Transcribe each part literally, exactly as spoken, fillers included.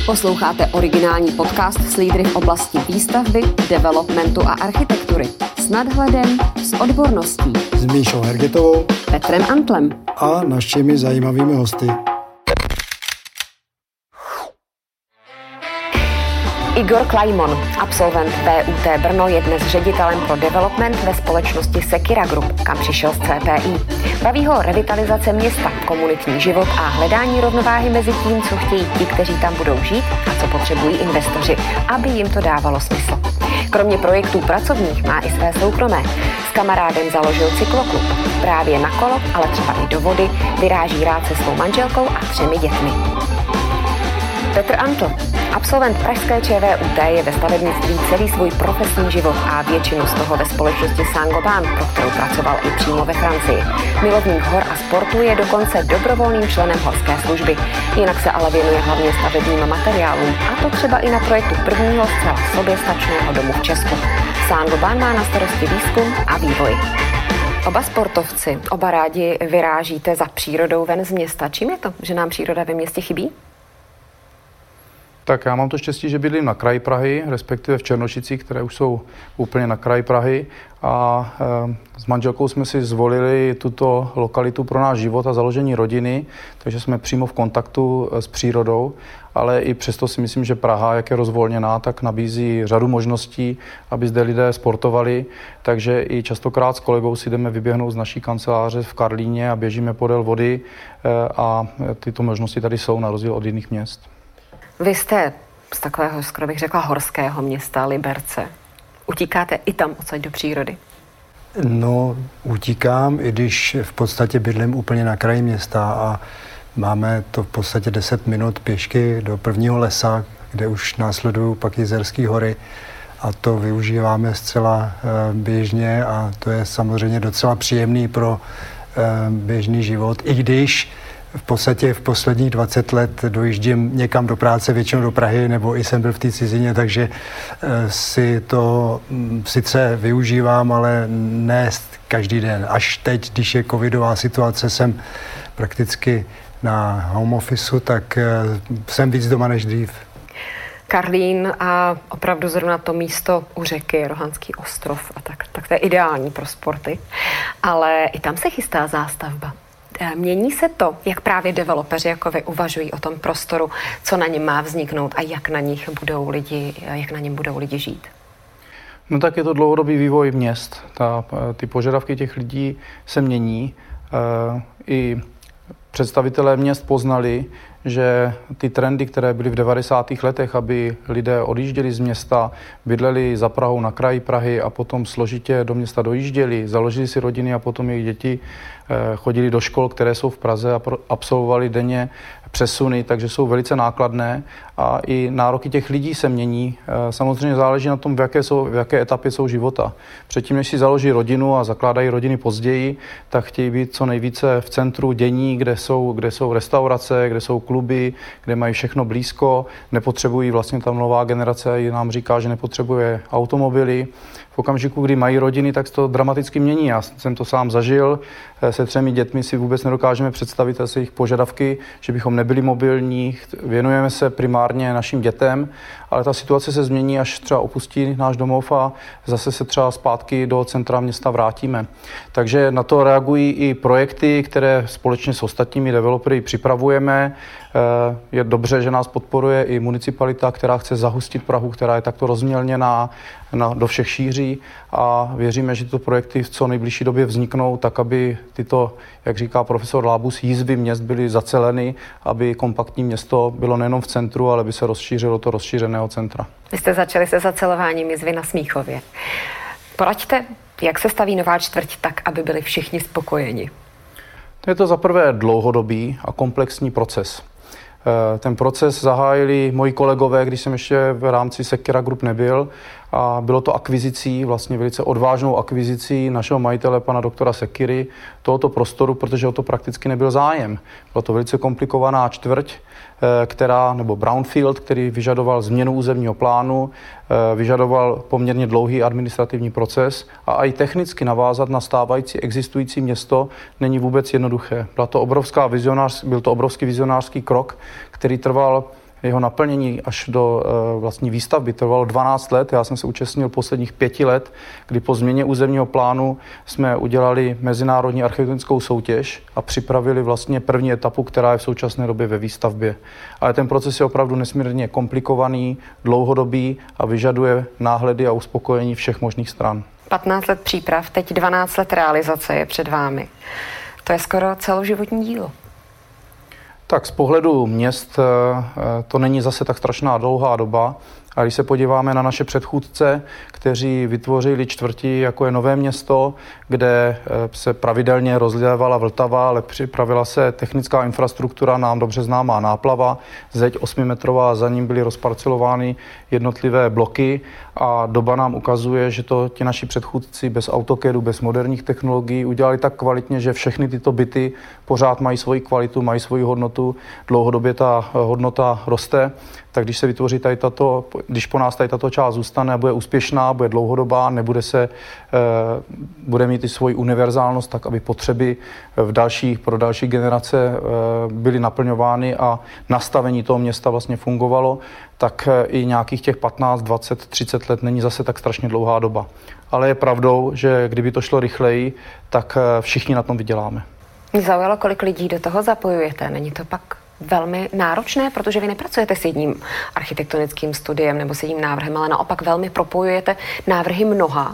Posloucháte originální podcast s lídry v oblasti výstavby, developmentu a architektury. S nadhledem, s odborností. S Míšou Hergetovou, Petrem Antlem a našimi zajímavými hosty. Igor Klajmon, absolvent V U T Brno, je dnes ředitelem pro development ve společnosti Sekira Group, kam přišel z C P I. Baví ho revitalizace města, komunitní život a hledání rovnováhy mezi tím, co chtějí ti, kteří tam budou žít, a co potřebují investoři, aby jim to dávalo smysl. Kromě projektů pracovních má i své soukromé. S kamarádem založil cykloklub. Právě na kolo, ale třeba i do vody, vyráží rád se svou manželkou a třemi dětmi. Petr Antl, absolvent pražské Č V U T, je ve stavebnictví celý svůj profesní život a většinu z toho ve společnosti Saint-Gobain, pro kterou pracoval i přímo ve Francii. Milovník hor a sportu, je dokonce dobrovolným členem horské služby. Jinak se ale věnuje hlavně stavebním materiálům, a to třeba i na projektu prvního zcela soběstačného domu v Česku. Saint-Gobain má na starosti výzkum a vývoj. Oba sportovci, oba rádi vyrážíte za přírodou ven z města. Čím je to, že nám příroda ve městě chybí? Tak já mám to štěstí, že bydlím na kraji Prahy, respektive v Černošicích, které už jsou úplně na kraji Prahy. A e, s manželkou jsme si zvolili tuto lokalitu pro náš život a založení rodiny, takže jsme přímo v kontaktu s přírodou, ale i přesto si myslím, že Praha, jak je rozvolněná, tak nabízí řadu možností, aby zde lidé sportovali, takže i častokrát s kolegou si jdeme vyběhnout z naší kanceláře v Karlíně a běžíme podél vody e, a tyto možnosti tady jsou na rozdíl od jiných měst. Vy jste z takového, skoro bych řekla, horského města Liberce. Utíkáte i tam odsaď do přírody? No, utíkám, i když v podstatě bydlím úplně na kraji města a máme to v podstatě deset minut pěšky do prvního lesa, kde už následují pak Jizerské hory, a to využíváme zcela běžně a to je samozřejmě docela příjemný pro běžný život, i když v podstatě v posledních dvacet let dojíždím někam do práce, většinou do Prahy, nebo i jsem byl v té cizině, takže si to sice využívám, ale ne každý den. Až teď, když je covidová situace, jsem prakticky na home officeu, tak jsem víc doma než dřív. Karlín a opravdu zrovna to místo u řeky, Rohanský ostrov, a tak, tak to je ideální pro sporty. Ale i tam se chystá zástavba. Mění se to, jak právě developeři jako vy uvažují o tom prostoru, co na něm má vzniknout a jak na nich budou lidi, jak na něm budou lidi žít? No tak je to dlouhodobý vývoj měst. Ta, ty požadavky těch lidí se mění. I představitelé měst poznali, že ty trendy, které byly v devadesátých letech, aby lidé odjížděli z města, bydleli za Prahou na kraji Prahy a potom složitě do města dojížděli, založili si rodiny a potom jejich děti chodili do škol, které jsou v Praze a absolvovali denně přesuny, takže jsou velice nákladné a i nároky těch lidí se mění. Samozřejmě záleží na tom, v jaké, jsou, v jaké etapě jsou života. Předtím, než si založí rodinu a zakládají rodiny později, tak chtějí být co nejvíce v centru dění, kde jsou, kde jsou restaurace, kde jsou kluby, kde mají všechno blízko, nepotřebují, vlastně tam nová generace nám říká, že nepotřebuje automobily. V okamžiku, kdy mají rodiny, tak to dramaticky mění. Já jsem to sám zažil. Se třemi dětmi si vůbec nedokážeme představit asi jejich požadavky, že bychom nebyli mobilní, věnujeme se primárně našim dětem, ale ta situace se změní, až třeba opustí náš domov a zase se třeba zpátky do centra města vrátíme. Takže na to reagují i projekty, které společně s ostatními developery připravujeme. Je dobře, že nás podporuje i municipalita, která chce zahustit Prahu, která je takto rozmělněná na, do všech šíří, a věříme, že tyto projekty v co nejbližší době vzniknou tak, aby tyto, jak říká profesor Lábus, jízvy měst byly zaceleny, aby kompaktní město bylo nejenom v centru, ale by se rozšířilo do rozšířeného centra. Vy jste začali se zacelováním jizvy na Smíchově. Poraďte, jak se staví nová čtvrť tak, aby byli všichni spokojeni? Je to za prvé dlouhodobý a komplexní proces. Ten proces zahájili moji kolegové, když jsem ještě v rámci Sekira Group nebyl, a bylo to akvizicí, vlastně velice odvážnou akvizicí našeho majitele, pana doktora Sekiry, tohoto prostoru, protože o to prakticky nebyl zájem. Byla to velice komplikovaná čtvrť, která, nebo brownfield, který vyžadoval změnu územního plánu, vyžadoval poměrně dlouhý administrativní proces a i technicky navázat na stávající existující město není vůbec jednoduché. Byla to obrovská vizionář, byl to obrovský vizionářský krok, který trval jeho naplnění až do e, vlastní výstavby trvalo dvanáct let. Já jsem se účastnil posledních pěti let, kdy po změně územního plánu jsme udělali mezinárodní architektonickou soutěž a připravili vlastně první etapu, která je v současné době ve výstavbě. Ale ten proces je opravdu nesmírně komplikovaný, dlouhodobý a vyžaduje náhledy a uspokojení všech možných stran. patnáct let příprav, teď dvanáct let realizace je před vámi. To je skoro celoživotní dílo. Tak z pohledu měst to není zase tak strašná dlouhá doba. A když se podíváme na naše předchůdce, kteří vytvořili čtvrti, jako je Nové Město, kde se pravidelně rozlévala Vltava, ale připravila se technická infrastruktura, nám dobře známá Náplava, zeď osmimetrová, za ním byly rozparcelovány jednotlivé bloky a doba nám ukazuje, že to ti naši předchůdci bez AutoCADu, bez moderních technologií udělali tak kvalitně, že všechny tyto byty pořád mají svoji kvalitu, mají svoji hodnotu, dlouhodobě ta hodnota roste. Tak když se vytvoří tady tato, když po nás tady tato část zůstane, bude úspěšná, bude dlouhodobá, nebude se, bude mít i svoji univerzálnost, tak aby potřeby v další, pro další generace byly naplňovány a nastavení toho města vlastně fungovalo, tak i nějakých těch patnáct, dvacet, třicet let není zase tak strašně dlouhá doba. Ale je pravdou, že kdyby to šlo rychleji, tak všichni na tom vyděláme. Mě zaujalo, kolik lidí do toho zapojujete. Není to pak velmi náročné, protože vy nepracujete s jedním architektonickým studiem nebo s jedním návrhem, ale naopak velmi propojujete návrhy mnoha?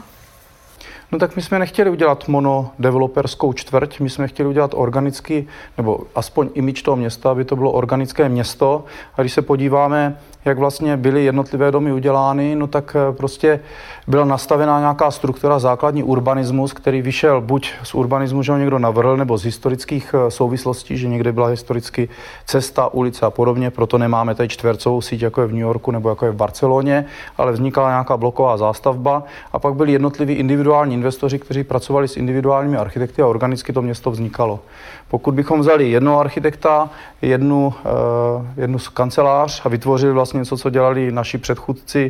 No tak my jsme nechtěli udělat monodeveloperskou čtvrť, my jsme chtěli udělat organický, nebo aspoň image toho města, aby to bylo organické město. A když se podíváme, jak vlastně byly jednotlivé domy udělány, no tak prostě byla nastavená nějaká struktura, základní urbanismus, který vyšel buď z urbanismu, že ho někdo navrhl, nebo z historických souvislostí, že někde byla historicky cesta, ulice a podobně, proto nemáme tady čtvercovou síť, jako je v New Yorku nebo jako je v Barceloně, ale vznikala nějaká bloková zástavba a pak byli jednotliví individuální investoři, kteří pracovali s individuálními architekty a organicky to město vznikalo. Pokud bychom vzali jednoho architekta, jednu, uh, jednu kancelář a vytvořili vlastně něco, co dělali naši předchůdci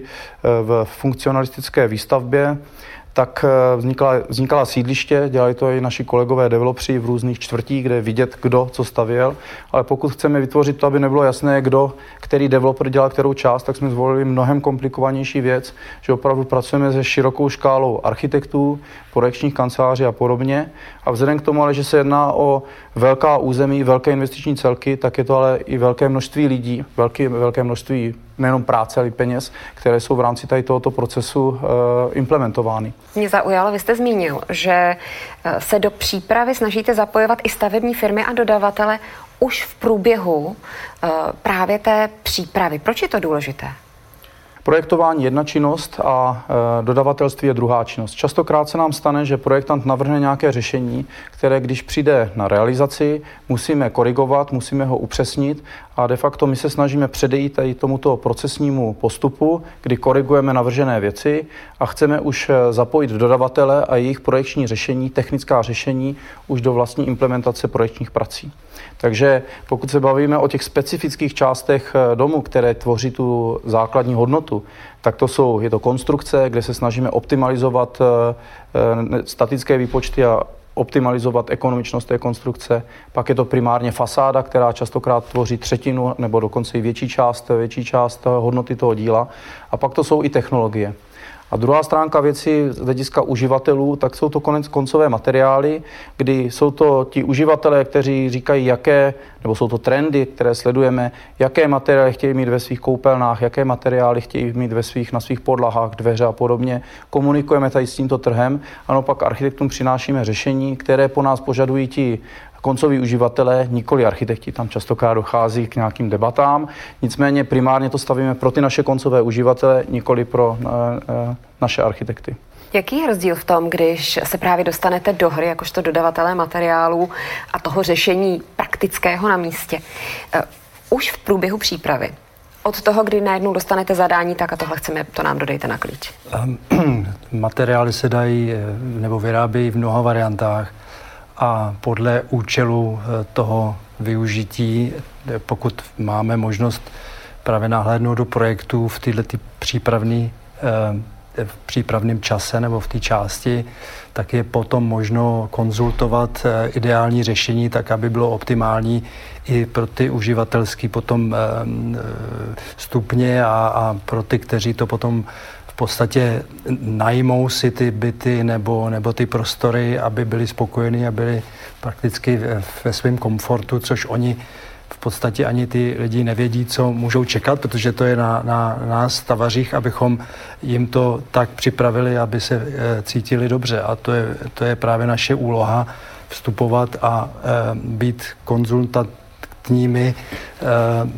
v funkcionalistické výstavbě, tak vznikala, vznikala sídliště, dělali to i naši kolegové developři v různých čtvrtích, kde je vidět, kdo co stavěl. Ale pokud chceme vytvořit to, aby nebylo jasné, kdo, který developer dělal kterou část, tak jsme zvolili mnohem komplikovanější věc, že opravdu pracujeme se širokou škálou architektů, projekčních kanceláří a podobně. A vzhledem k tomu, ale, že se jedná o velká území, velké investiční celky, tak je to ale i velké množství lidí, velké, velké množství nejenom práce, ale i peněz, které jsou v rámci tady tohoto procesu e, implementovány. Mě zaujalo, vy jste zmínil, že se do přípravy snažíte zapojovat i stavební firmy a dodavatele už v průběhu e, právě té přípravy. Proč je to důležité? Projektování je jedna činnost a e, dodavatelství je druhá činnost. Častokrát se nám stane, že projektant navrhne nějaké řešení, které když přijde na realizaci, musíme korigovat, musíme ho upřesnit a de facto my se snažíme předejít tady tomuto procesnímu postupu, kdy korigujeme navržené věci a chceme už zapojit dodavatele a jejich projekční řešení, technická řešení už do vlastní implementace projekčních prací. Takže pokud se bavíme o těch specifických částech domu, které tvoří tu základní hodnotu, tak to jsou, je to konstrukce, kde se snažíme optimalizovat statické výpočty a optimalizovat ekonomičnost té konstrukce. Pak je to primárně fasáda, která častokrát tvoří třetinu nebo dokonce i větší část, větší část hodnoty toho díla. A pak to jsou i technologie. A druhá stránka věci z hlediska uživatelů, tak jsou to konec koncové materiály, kdy jsou to ti uživatelé, kteří říkají, jaké, nebo jsou to trendy, které sledujeme, jaké materiály chtějí mít ve svých koupelnách, jaké materiály chtějí mít ve svých, na svých podlahách, dveře a podobně. Komunikujeme tady s tímto trhem, ano, pak architektům přinášíme řešení, které po nás požadují ti koncoví uživatelé, nikoli architekti, tam častokrát dochází k nějakým debatám, nicméně primárně to stavíme pro ty naše koncové uživatele, nikoli pro e, e, naše architekty. Jaký je rozdíl v tom, když se právě dostanete do hry, jakožto dodavatelé materiálů a toho řešení praktického na místě, e, už v průběhu přípravy? Od toho, kdy najednou dostanete zadání, tak a tohle chceme, to nám dodejte na klíč. Materiály se dají nebo vyrábějí v mnoha variantách. A podle účelu toho využití, pokud máme možnost právě nahlédnout do projektů v této přípravné v přípravném čase nebo v té části, tak je potom možno konzultovat ideální řešení tak, aby bylo optimální i pro ty uživatelský potom stupně a, a pro ty, kteří to potom v podstatě najmou si ty byty nebo, nebo ty prostory, aby byli spokojení a byli prakticky ve svém komfortu, což oni v podstatě ani ty lidi nevědí, co můžou čekat, protože to je na, na nás, stavařích, abychom jim to tak připravili, aby se e, cítili dobře. A to je, to je právě naše úloha, vstupovat a e, být konzultantními e,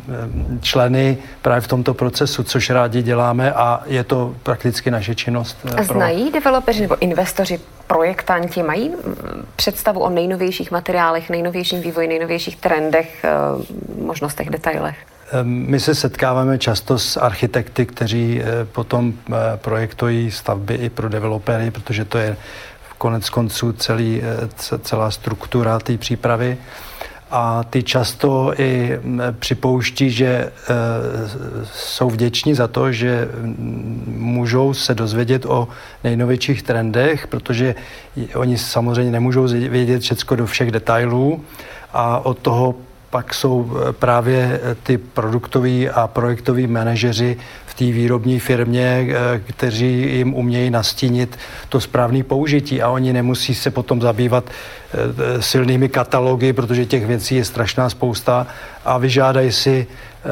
členy právě v tomto procesu, což rádi děláme a je to prakticky naše činnost. A znají developeři nebo investoři, projektanti, mají představu o nejnovějších materiálech, nejnovějším vývoji, nejnovějších trendech, možnostech, detailech? My se setkáváme často s architekty, kteří potom projektují stavby i pro developery, protože to je konec konců celý, celá struktura té přípravy. A ty často i připouští, že e, jsou vděční za to, že můžou se dozvědět o nejnovějších trendech, protože oni samozřejmě nemůžou vědět všecko do všech detailů a od toho pak jsou právě ty produktoví a projektoví manažeři v té výrobní firmě, kteří jim umějí nastínit to správné použití a oni nemusí se potom zabývat silnými katalogy, protože těch věcí je strašná spousta a vyžádají si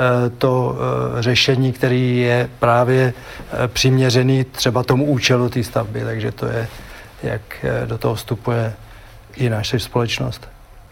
to řešení, který je právě přiměřený třeba tomu účelu té stavby. Takže to je, jak do toho vstupuje i naše společnost.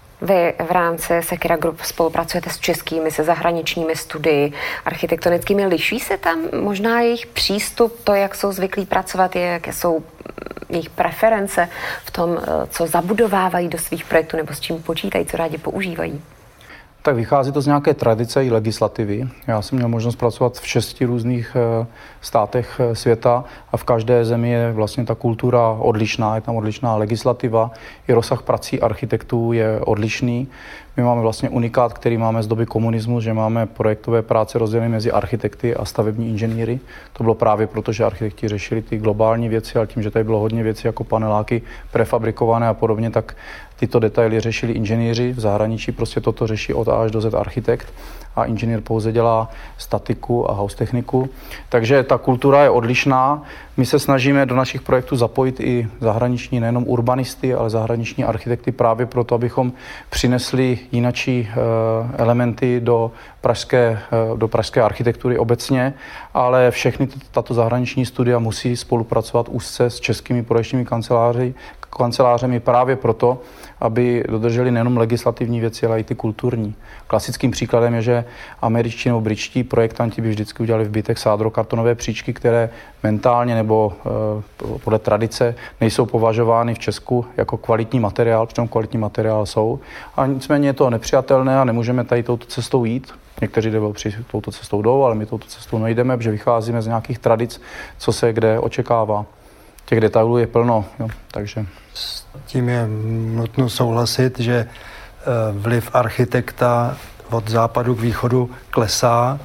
Vy v rámci Sekira Group spolupracujete s českými, se zahraničními studii architektonickými. Liší se tam možná jejich přístup, to, jak jsou zvyklí pracovat, jaké jsou jejich preference v tom, co zabudovávají do svých projektů nebo s čím počítají, co rádi používají? Tak vychází to z nějaké tradice i legislativy. Já jsem měl možnost pracovat v šesti různých státech světa a v každé zemi je vlastně ta kultura odlišná, je tam odlišná legislativa, i rozsah prací architektů je odlišný. My máme vlastně unikát, který máme z doby komunismu, že máme projektové práce rozdělené mezi architekty a stavební inženýry. To bylo právě proto, že architekti řešili ty globální věci, ale tím, že tady bylo hodně věcí jako paneláky prefabrikované a podobně, tak tyto detaily řešili inženýři. V zahraničí prostě toto řeší od A až do Z architekt a inženýr pouze dělá statiku a house techniku. Takže ta kultura je odlišná. My se snažíme do našich projektů zapojit i zahraniční, nejenom urbanisty, ale zahraniční architekty právě proto, abychom přinesli jinačí elementy do pražské, do pražské architektury obecně, ale všechny tato zahraniční studia musí spolupracovat úzce s českými projekčními kanceláři, kancelářemi právě proto, aby dodrželi nejenom legislativní věci, ale i ty kulturní. Klasickým příkladem je, že američtí nebo britští projektanti by vždycky udělali v bytech sádrokartonové příčky, které mentálně nebo e, podle tradice nejsou považovány v Česku jako kvalitní materiál, přitom kvalitní materiál jsou. A nicméně je to nepřijatelné a nemůžeme tady touto cestou jít. Někteří developři touto cestou jdou, ale my touto cestou nejdeme, protože vycházíme z nějakých tradic, co se kde očekává. Těch detailů je plno, jo, takže... S tím je nutno souhlasit, že vliv architekta od západu k východu klesá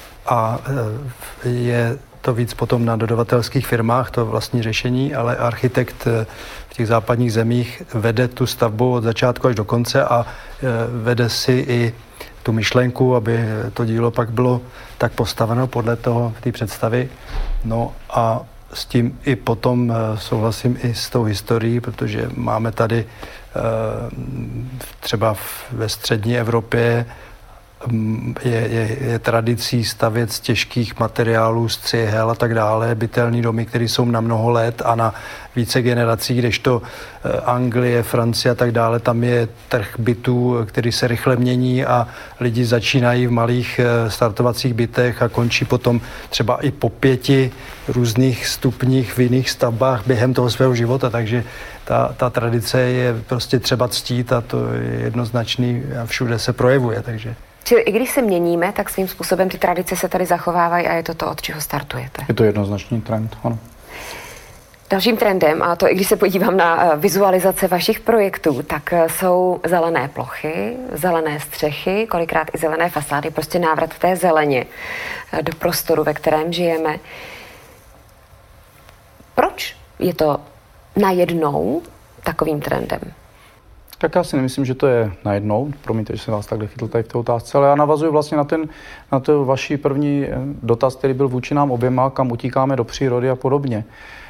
a je to víc potom na dodavatelských firmách, to vlastní řešení, ale architekt v těch západních zemích vede tu stavbu od začátku až do konce a vede si i tu myšlenku, aby to dílo pak bylo tak postaveno podle toho, té představy. No a s tím i potom souhlasím i s tou historií, protože máme tady třeba ve střední Evropě je, je, je tradicí stavět z těžkých materiálů, z cihel a tak dále, bytelní domy, které jsou na mnoho let a na více generací, kdežto Anglie, Francie a tak dále, tam je trh bytů, který se rychle mění a lidi začínají v malých startovacích bytech a končí potom třeba i po pěti různých stupních v jiných stavbách během toho svého života, takže ta, ta tradice je prostě třeba ctít a to je jednoznačný a všude se projevuje, takže... Čili i když se měníme, tak svým způsobem ty tradice se tady zachovávají a je to to, od čeho startujete. Je to jednoznačný trend, ano. Dalším trendem, a to i když se podívám na vizualizace vašich projektů, tak jsou zelené plochy, zelené střechy, kolikrát i zelené fasády, prostě návrat té zeleně do prostoru, ve kterém žijeme. Proč je to najednou takovým trendem? Tak já si nemyslím, že to je najednou. Promiňte, že jsem vás takhle chytl tady v té otázce, ale já navazuji vlastně na ten, na ten vaší první dotaz, který byl vůči nám oběma, kam utíkáme do přírody a podobně.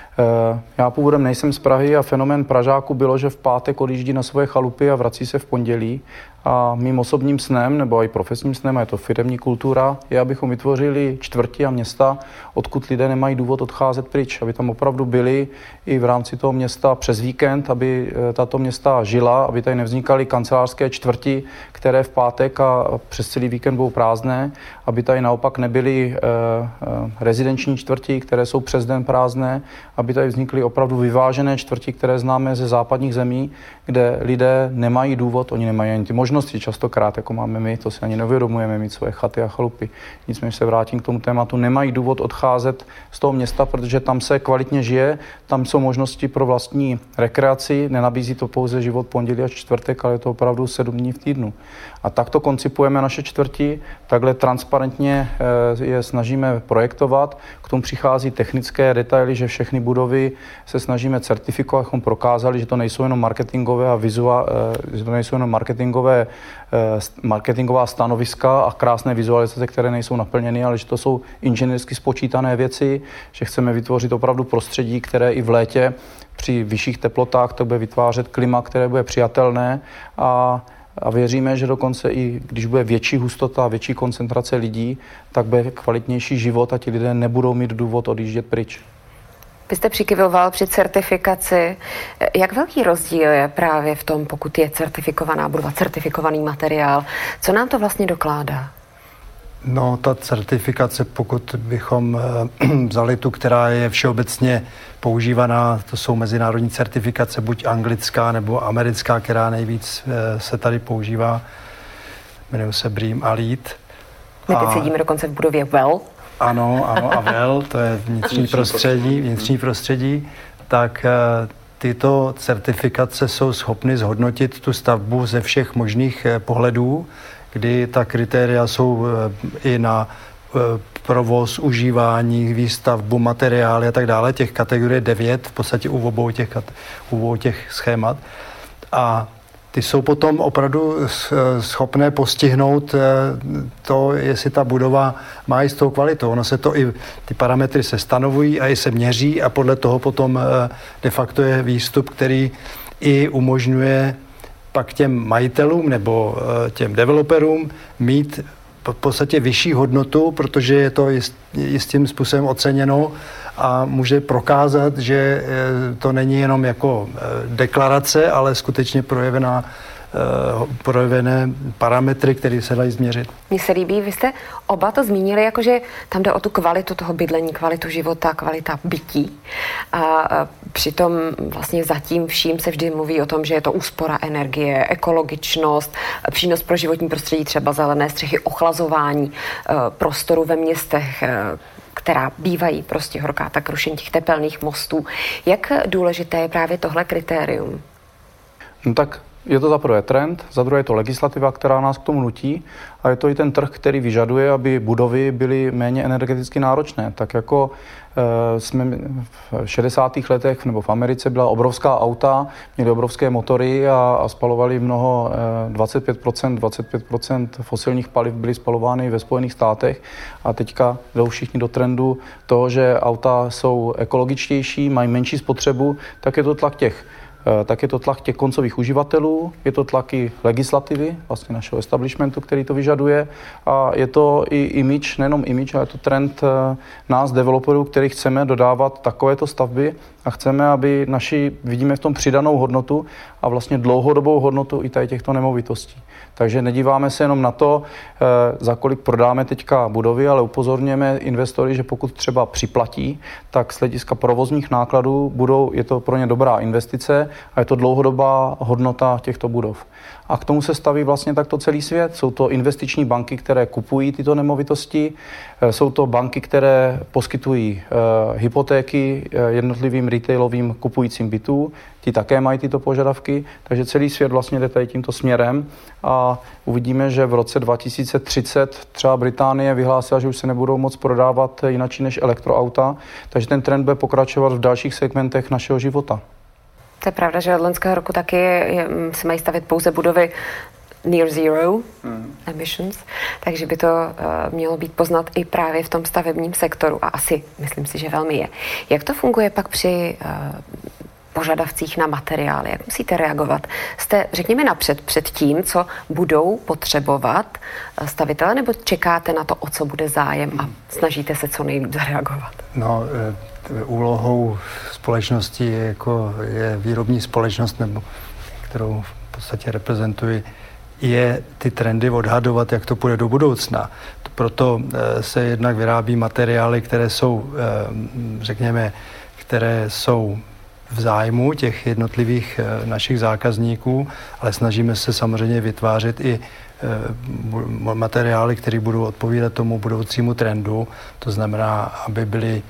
Já původem nejsem z Prahy a fenomén Pražáku bylo, že v pátek odjíždí na svoje chalupy a vrací se v pondělí. A mým osobním snem, nebo i profesním snem, a je to firemní kultura, je, abychom vytvořili čtvrti a města, odkud lidé nemají důvod odcházet pryč, aby tam opravdu byli i v rámci toho města přes víkend, aby tato města žila, aby tady nevznikaly kancelářské čtvrti, které v pátek a přes celý víkend budou prázdné, aby tady naopak nebyly eh, eh, rezidenční čtvrti, které jsou přes den prázdné, aby tady vznikly opravdu vyvážené čtvrti, které známe ze západních zemí, kde lidé nemají důvod, oni nemají ani ty možnosti častokrát, jako máme my, to si ani neuvědomujeme, mít svoje chaty a chalupy. Nicméně se vrátím k tomu tématu, nemají důvod odcházet z toho města, protože tam se kvalitně žije, tam jsou možnosti pro vlastní rekreaci, nenabízí to pouze život pondělí až čtvrtek, ale je to opravdu sedm dní v týdnu. A takto koncipujeme naše čtvrti, takhle transparentně je snažíme projektovat, k tomu přichází technické detaily, že všechny budovy se snažíme certifikovat, abychom prokázali, že to nejsou jenom marketingové a vizuál, že to nejsou jenom marketingové, marketingová stanoviska a krásné vizualizace, které nejsou naplněny, ale že to jsou inženýrsky spočítané věci, že chceme vytvořit opravdu prostředí, které i v létě při vyšších teplotách to bude vytvářet klima, které bude přijatelné a A věříme, že dokonce i když bude větší hustota, větší koncentrace lidí, tak bude kvalitnější život a ti lidé nebudou mít důvod odjíždět pryč. Vy jste přikyvoval při certifikaci. Jak velký rozdíl je právě v tom, pokud je certifikovaná budova, certifikovaný materiál? Co nám to vlastně dokládá? No, ta certifikace, pokud bychom vzali tu, která je všeobecně používaná, to jsou mezinárodní certifikace, buď anglická nebo americká, která nejvíc se tady používá, jmenují se BREEAM a LEED. My teď a... sedíme dokonce v budově WELL. Ano, ano, a WELL, to je vnitřní prostředí, vnitřní prostředí, tak tyto certifikace jsou schopny zhodnotit tu stavbu ze všech možných pohledů, kdy ta kritéria jsou i na provoz, užívání, výstavbu, materiály a tak dále. Těch kategorie devět v podstatě u obou těch, u obou těch schémat. A ty jsou potom opravdu schopné postihnout to, jestli ta budova má jistou kvalitu. Ono se to i, ty parametry se stanovují a i se měří a podle toho potom de facto je výstup, který i umožňuje pak těm majitelům nebo těm developerům mít v podstatě vyšší hodnotu, protože je to jist, jistým způsobem oceněno a může prokázat, že to není jenom jako deklarace, ale skutečně projevená, projevené parametry, které se dají změřit. Mně se líbí, vy jste oba to zmínili, jakože tam jde o tu kvalitu toho bydlení, kvalitu života, kvalita bytí. A přitom vlastně zatím vším se vždy mluví o tom, že je to úspora energie, ekologičnost, přínos pro životní prostředí, třeba zelené střechy, ochlazování prostoru ve městech, která bývají prostě horká, tak rušení těch tepelných mostů. Jak důležité je právě tohle kritérium? No tak je to za prvé trend, za druhé je to legislativa, která nás k tomu nutí a je to i ten trh, který vyžaduje, aby budovy byly méně energeticky náročné. Tak jako e, jsme v šedesátých letech nebo v Americe byla obrovská auta, měly obrovské motory a, a spalovali mnoho, e, dvacet pět procent, dvacet pět procent fosilních paliv byly spalovány ve Spojených státech a teďka jdou všichni do trendu toho, že auta jsou ekologičtější, mají menší spotřebu, tak je to tlak těch tak je to tlak těch koncových uživatelů, je to tlak i legislativy, vlastně našeho establishmentu, který to vyžaduje a je to i image, nejenom image, ale je to trend nás, developerů, který chceme dodávat takovéto stavby a chceme, aby naši, vidíme v tom přidanou hodnotu a vlastně dlouhodobou hodnotu i tady těchto nemovitostí. Takže nedíváme se jenom na to, za kolik prodáme teďka budovy, ale upozorňujeme investory, že pokud třeba připlatí, tak z hlediska provozních nákladů budou, je to pro ně dobrá investice a je to dlouhodobá hodnota těchto budov. A k tomu se staví vlastně takto celý svět. Jsou to investiční banky, které kupují tyto nemovitosti, jsou to banky, které poskytují uh, hypotéky jednotlivým retailovým kupujícím bytů, ti také mají tyto požadavky, takže celý svět vlastně jde tady tímto směrem a uvidíme, že v roce dva tisíce třicet třeba Británie vyhlásila, že už se nebudou moc prodávat jinačí než elektroauta, takže ten trend bude pokračovat v dalších segmentech našeho života. To je pravda, že od loňského roku taky je, se mají stavit pouze budovy near zero hmm. emissions, takže by to uh, mělo být poznat i právě v tom stavebním sektoru a asi, myslím si, že velmi je. Jak to funguje pak při uh, požadavcích na materiály? Jak musíte reagovat? Jste, řekněme, napřed před tím, co budou potřebovat stavitele, nebo čekáte na to, o co bude zájem a snažíte se co nejvíc zareagovat? No, úlohou společnosti je, jako je výrobní společnost, nebo kterou v podstatě reprezentuji, je ty trendy odhadovat, jak to půjde do budoucna. Proto se jednak vyrábí materiály, které jsou, řekněme, které jsou v zájmu těch jednotlivých našich zákazníků, ale snažíme se samozřejmě vytvářet i materiály, které budou odpovídat tomu budoucímu trendu. To znamená, aby byly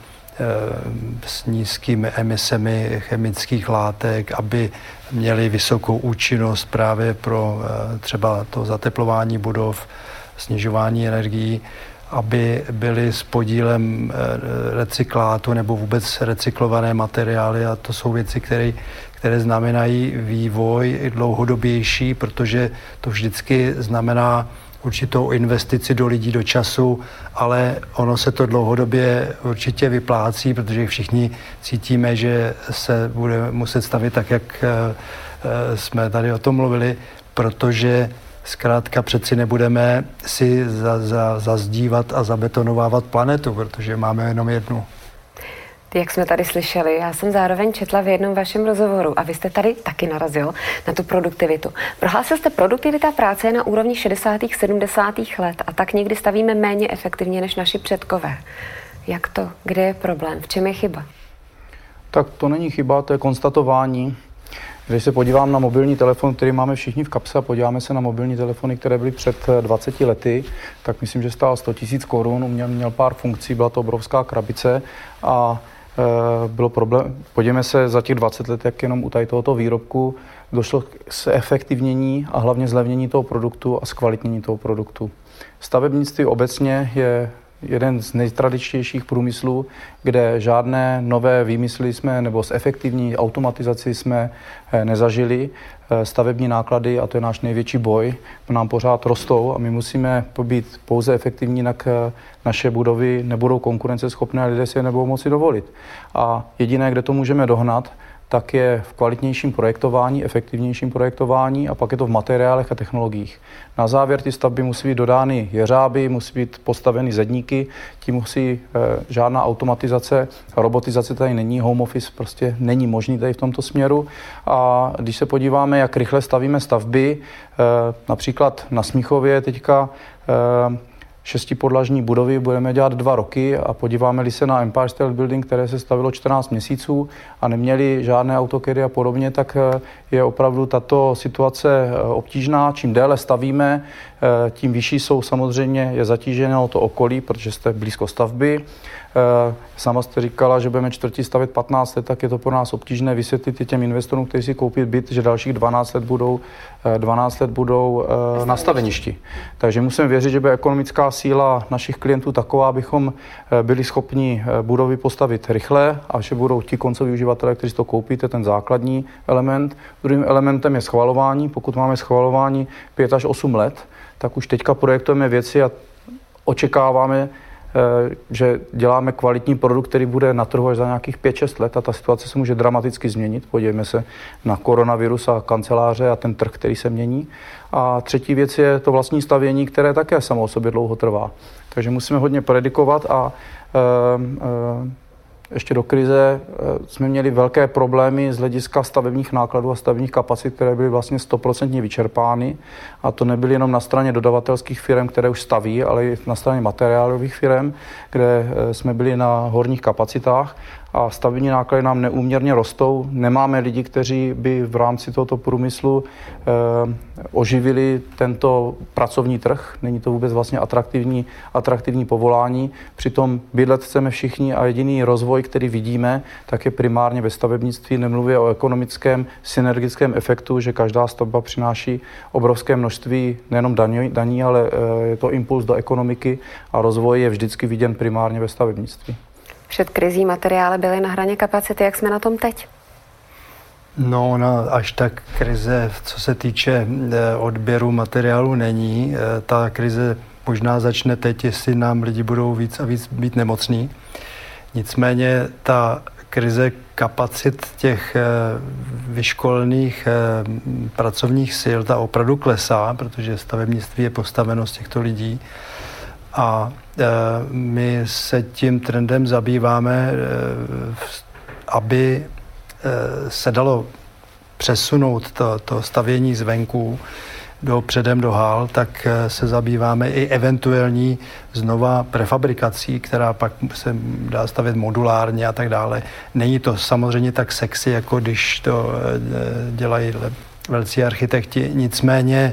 s nízkými emisemi chemických látek, aby měly vysokou účinnost právě pro třeba to zateplování budov, snižování energií, aby byly s podílem recyklátu nebo vůbec recyklované materiály, a to jsou věci, které, které znamenají vývoj dlouhodobější, protože to vždycky znamená určitou investici do lidí, do času, ale ono se to dlouhodobě určitě vyplácí, protože všichni cítíme, že se bude muset stavit tak, jak jsme tady o tom mluvili, protože zkrátka přeci nebudeme si za, za, zazdívat a zabetonovávat planetu, protože máme jenom jednu. Jak jsme tady slyšeli, já jsem zároveň četla v jednom vašem rozhovoru a vy jste tady taky narazil na tu produktivitu. Prohlásil jste, produktivita práce je na úrovni šedesátých sedmdesátých let a tak někdy stavíme méně efektivně než naši předkové. Jak to? Kde je problém? V čem je chyba? Tak to není chyba, to je konstatování. Když se podívám na mobilní telefon, který máme všichni v kapse, a podíváme se na mobilní telefony, které byly před dvaceti lety, tak myslím, že stál sto tisíc korun, měl, měl pár funkcí, byla to obrovská krabice a e, bylo problém. Podívejme se za těch dvacet let, jak jenom u tady tohoto výrobku došlo k zefektivnění a hlavně zlevnění toho produktu a zkvalitnění toho produktu. Stavebnictví obecně je jeden z nejtradičnějších průmyslů, kde žádné nové výmysly jsme nebo zefektivní automatizaci jsme nezažili. Stavební náklady, a to je náš největší boj, nám pořád rostou a my musíme být pouze efektivní, jinak naše budovy nebudou konkurenceschopné a lidé si je nebudou moci dovolit. A jediné, kde to můžeme dohnat, tak je v kvalitnějším projektování, efektivnějším projektování a pak je to v materiálech a technologiích. Na závěr ty stavby musí být dodány jeřáby, musí být postaveny zedníky, tím musí e, žádná automatizace, robotizace tady není, home office prostě není možný tady v tomto směru. A když se podíváme, jak rychle stavíme stavby, e, například na Smíchově teďka e, šestipodlažní budovy budeme dělat dva roky a podíváme-li se na Empire State Building, které se stavilo čtrnáct měsíců a neměli žádné autokady a podobně, tak je opravdu tato situace obtížná. Čím déle stavíme, tím vyšší jsou samozřejmě je zatíženo to okolí, protože jste blízko stavby. Sama jste říkala, že budeme čtvrtí stavět patnáct let, tak je to pro nás obtížné vysvětlit i těm investorům, kteří si koupí byt, že dalších dvanáct let budou, dvanáct let budou na staveništi. Takže musím věřit, že bude ekonomická síla našich klientů taková, abychom byli schopni budovy postavit rychle a že budou ti koncoví uživatelé, kteří to koupí, to je ten základní element. Druhým elementem je schvalování. Pokud máme schvalování pět až osm let, tak už teďka projektujeme věci a očekáváme, že děláme kvalitní produkt, který bude na trhu až za nějakých pět šest let a ta situace se může dramaticky změnit. Podívejme se na koronavirus a kanceláře a ten trh, který se mění. A třetí věc je to vlastní stavění, které také samo o sobě dlouho trvá. Takže musíme hodně predikovat a e, e, ještě do krize jsme měli velké problémy z hlediska stavebních nákladů a stavebních kapacit, které byly vlastně stoprocentně vyčerpány. A to nebyly jenom na straně dodavatelských firm, které už staví, ale i na straně materiálových firm, kde jsme byli na horních kapacitách. a stavební náklady nám neúměrně rostou. Nemáme lidi, kteří by v rámci tohoto průmyslu eh, oživili tento pracovní trh. Není to vůbec vlastně atraktivní, atraktivní povolání. Přitom bydlet chceme všichni a jediný rozvoj, který vidíme, tak je primárně ve stavebnictví. Nemluví o ekonomickém synergickém efektu, že každá stavba přináší obrovské množství nejenom daní, daní ale eh, je to impuls do ekonomiky a rozvoj je vždycky viděn primárně ve stavebnictví. Před krizí materiály byly na hraně kapacity, jak jsme na tom teď? No, ona až tak krize, co se týče odběru materiálu, není. Ta krize možná začne teď, jestli nám lidi budou víc a víc být nemocní. Nicméně ta krize kapacit těch vyškolených pracovních sil, ta opravdu klesá, protože stavebnictví je postaveno z těchto lidí. A e, my se tím trendem zabýváme, e, aby e, se dalo přesunout to, to stavění zvenku do předem do hal, tak e, se zabýváme i eventuální znova prefabrikací, která pak se dá stavět modulárně a tak dále. Není to samozřejmě tak sexy, jako když to e, dělají velcí architekti, nicméně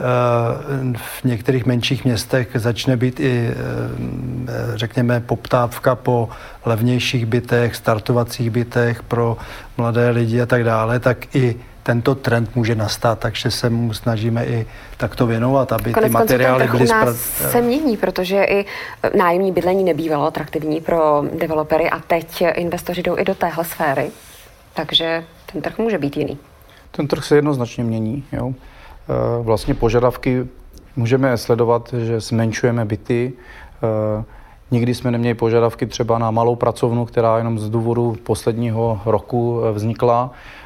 v některých menších městech začne být i, řekněme, poptávka po levnějších bytech, startovacích bytech pro mladé lidi a tak dále, tak i tento trend může nastat, takže se mu snažíme i takto věnovat, aby konec ty materiály byly... Konec konců se mění, protože i nájemní bydlení nebývalo atraktivní pro developery a teď investoři jdou i do téhle sféry, takže ten trh může být jiný. Ten trh se jednoznačně mění, jo. Vlastně požadavky můžeme sledovat, že zmenšujeme byty. Nikdy jsme neměli požadavky třeba na malou pracovnu, která jenom z důvodu posledního roku vznikla.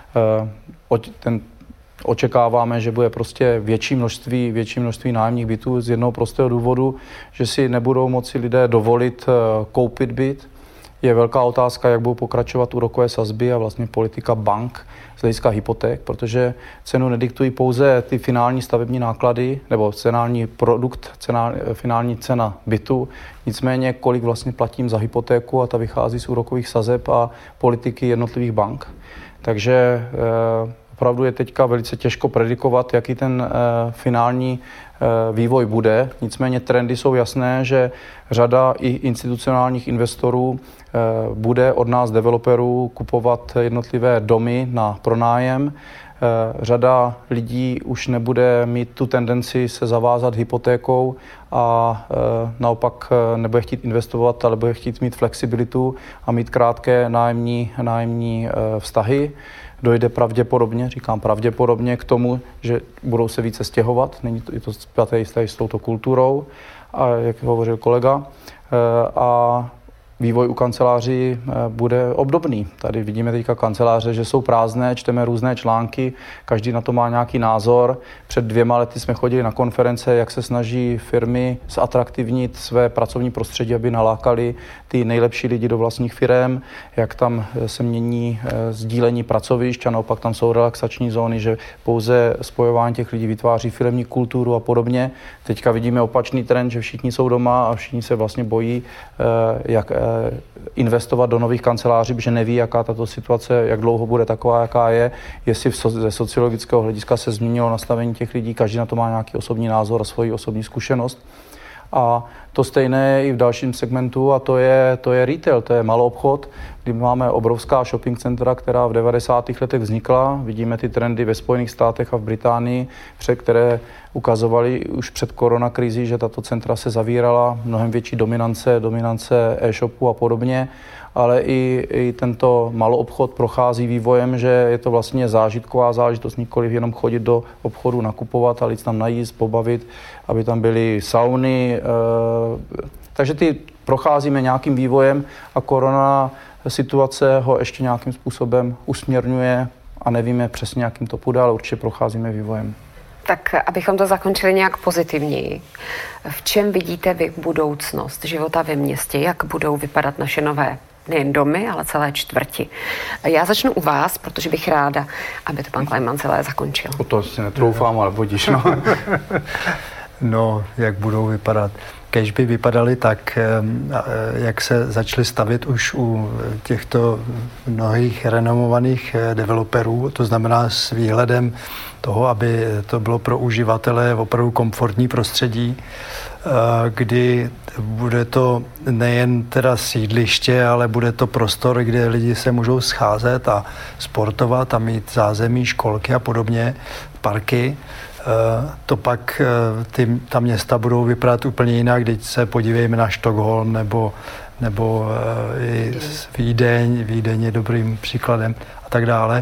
Ten očekáváme, že bude prostě větší množství, větší množství nájemních bytů z jednoho prostého důvodu, že si nebudou moci lidé dovolit koupit byt. Je velká otázka, jak budou pokračovat úrokové sazby a vlastně politika bank z hlediska hypoték, protože cenu nediktují pouze ty finální stavební náklady nebo finální produkt, cena, finální cena bytu, nicméně kolik vlastně platím za hypotéku a ta vychází z úrokových sazeb a politiky jednotlivých bank. Takže eh, opravdu je teďka velice těžko predikovat, jaký ten eh, finální eh, vývoj bude. Nicméně trendy jsou jasné, že řada i institucionálních investorů eh, bude od nás developerů kupovat jednotlivé domy na pronájem. Eh, řada lidí už nebude mít tu tendenci se zavázat hypotékou a eh, naopak eh, nebude chtít investovat, ale bude chtít mít flexibilitu a mít krátké nájemní, nájemní eh, vztahy. Dojde pravděpodobně, říkám pravděpodobně, k tomu, že budou se více stěhovat. Není to, je to spjaté jisté s touto kulturou, a jak hovořil kolega. A vývoj u kanceláří bude obdobný. Tady vidíme teďka kanceláře, že jsou prázdné, čteme různé články, každý na to má nějaký názor. Před dvěma lety jsme chodili na konference, jak se snaží firmy zatraktivnit své pracovní prostředí, aby nalákali ty nejlepší lidi do vlastních firem, jak tam se mění sdílení pracovišť a naopak tam jsou relaxační zóny, že pouze spojování těch lidí vytváří firemní kulturu a podobně. Teďka vidíme opačný trend, že všichni jsou doma a všichni se vlastně bojí, jak investovat do nových kanceláří, protože neví, jaká tato situace, jak dlouho bude taková, jaká je, jestli ze sociologického hlediska se změnilo nastavení těch lidí, každý na to má nějaký osobní názor a svoji osobní zkušenost. A to stejné je i v dalším segmentu a to je, to je retail, to je maloobchod, kdy máme obrovská shopping centra, která v devadesátých letech vznikla. Vidíme ty trendy ve Spojených státech a v Británii, které ukazovaly už před koronakrizí, že tato centra se zavírala, mnohem větší dominance, dominance e-shopu a podobně, ale i, i tento maloobchod prochází vývojem, že je to vlastně zážitková záležitost, nikoliv jenom chodit do obchodu nakupovat, ale jít tam najíst, pobavit, aby tam byly sauny. E, takže ty procházíme nějakým vývojem a korona situace ho ještě nějakým způsobem usměrňuje a nevíme přesně, jakým to půjde, ale určitě procházíme vývojem. Tak abychom to zakončili nějak pozitivněji, v čem vidíte vy budoucnost života ve městě? Jak budou vypadat naše nové nejen domy, ale celé čtvrti? Já začnu u vás, protože bych ráda, aby to pan Klajman celé zakončil. O to si netroufám, ale vodíš. No. No, jak budou vypadat. kéž by vypadaly tak, jak se začaly stavět už u těchto mnohých renomovaných developerů, to znamená s výhledem toho, aby to bylo pro uživatele opravdu komfortní prostředí, kdy bude to nejen teda sídliště, ale bude to prostor, kde lidi se můžou scházet a sportovat a mít zázemí, školky a podobně, parky. To pak ty, ta města budou vypadat úplně jinak, když se podívejme na Stockholm nebo, nebo i Vídeň, Vídeň je dobrým příkladem a tak dále.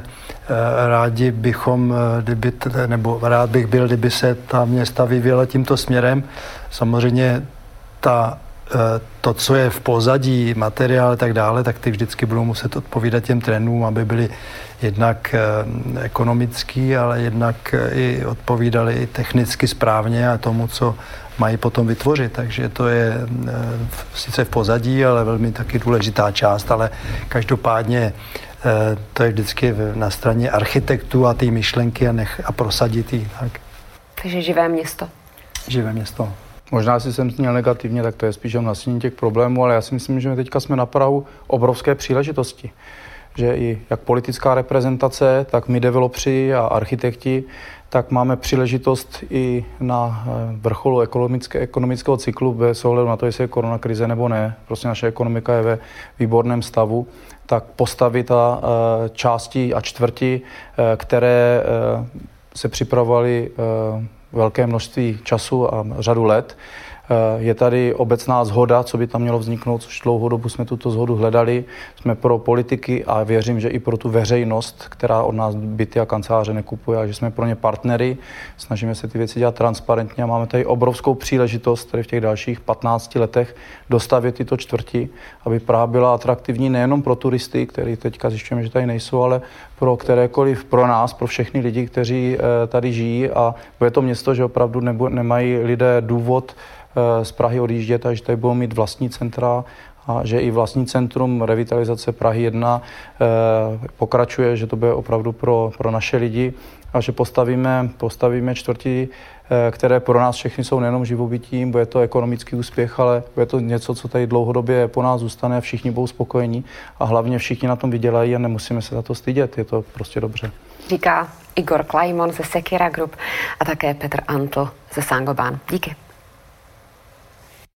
Rádi bychom, kdyby, nebo rád bych byl, kdyby se ta města vyvíjela tímto směrem. Samozřejmě ta, to, co je v pozadí, materiál a tak dále, tak ty vždycky budou muset odpovídat těm trendům, aby byly jednak ekonomický, ale jednak i odpovídali i technicky správně a tomu, co mají potom vytvořit. Takže to je sice v pozadí, ale velmi taky důležitá část, ale každopádně to je vždycky na straně architektů a té myšlenky a, nech, a prosadit ji. Tak. Takže živé město. Živé město. Možná, jestli jsem měl negativně, tak to je spíš nastínění těch problémů, ale já si myslím, že my teďka jsme na prahu obrovské příležitosti. Že i jak politická reprezentace, tak my developři a architekti, tak máme příležitost i na vrcholu ekonomické, ekonomického cyklu bez ohledu na to, jestli je koronakrize nebo ne. Prostě naše ekonomika je ve výborném stavu, tak postavit a části a čtvrti, které se připravovaly velké množství času a řadu let. Je tady obecná shoda, co by tam mělo vzniknout, což dlouhou dobu jsme tuto shodu hledali. Jsme pro politiky a věřím, že i pro tu veřejnost, která od nás byty a kanceláře nekupuje, a že jsme pro ně partnery. Snažíme se ty věci dělat transparentně a máme tady obrovskou příležitost tady v těch dalších patnácti letech dostavět tyto čtvrti, aby Praha byla atraktivní nejenom pro turisty, kteří teďka zjišťujeme, že tady nejsou, ale pro kterékoliv, pro nás, pro všechny lidi, kteří tady žijí, a bude to město, že opravdu nebo, nemají lidé důvod z Prahy odjíždět, takže tady budou mít vlastní centra a že i vlastní centrum revitalizace Prahy jedna eh, pokračuje, že to bude opravdu pro, pro naše lidi a že postavíme, postavíme čtvrti, eh, které pro nás všechny jsou nejenom živobytím, bude to ekonomický úspěch, ale bude to něco, co tady dlouhodobě po nás zůstane, všichni budou spokojení a hlavně všichni na tom vydělají a nemusíme se za to stydět, je to prostě dobře. Říká Igor Klajmon ze Sekira Group a také Petr Antl ze Saint-Gobain. Díky.